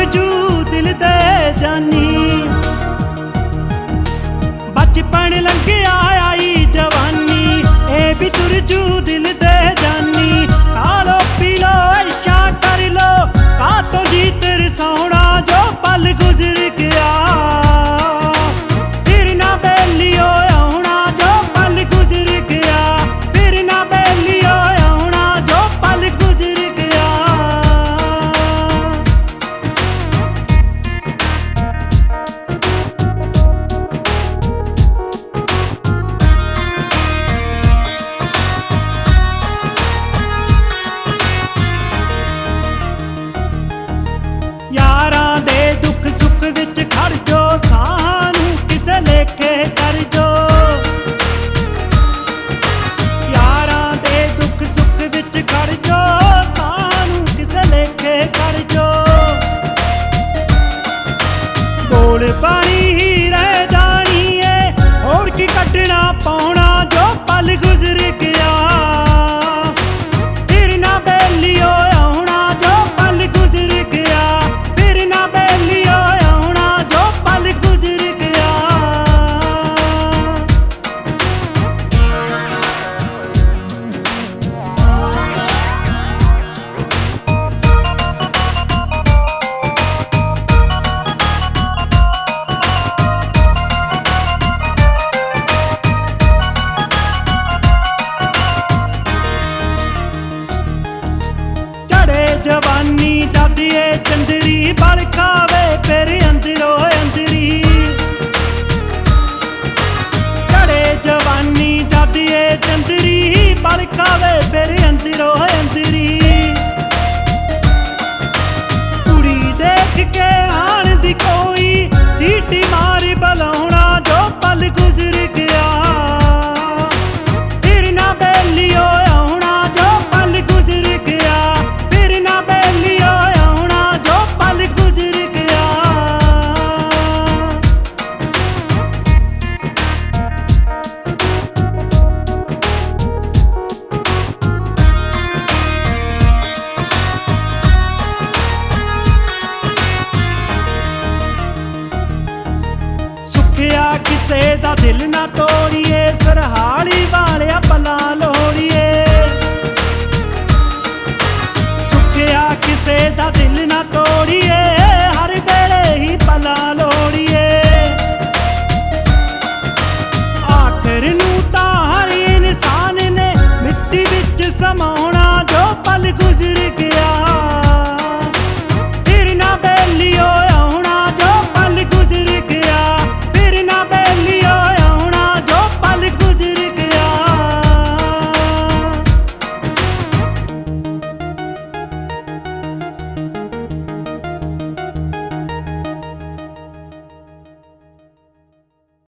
जू दिल दे जानी। बचपन लंघिया आई जवानी, ए भी तुर जू दिल दे जानी। खा लो पी लो ऐशा कर लो, का तो जी तेरे सोना जो पल गुजर गया। फिर ना बेलियो आउणा जो पल गुजर गया, फिर ना बेलियो आउणा जो पल गुजर गया। यारां दे दुख सुख विच खड़ जो, सानू किसे लेखे कर जो। यारां दे दुख सुख विच खड़ जो, सानू किसे लेखे कर जो। बोल पानी ही रह जानी है, होर की कड्ढना पाउणा जो पल गुजर गया। फिर ना बेलियो आउणा जो पल गुजर गया, फिर ना बेलियो आउणा जो पल गुजर गया। चढ़े जवानी जादिए चंदरी, बड़कावे फिर अंदरो अंदरी। चढ़े जवानी जादिए चंदरी, बड़कावे फिर अंदरो अंदरी। कुड़ी देख के आन दी कोई, सीटी मारी बलाउणा जो पल गुजर गया। फिर ना बेलियो आउणा जो पल गुजर गया, फिर ना बेलियो आउणा जो पल गुजर गया। सुखिया किसे दा दिल ना तोड़िए, सरहाली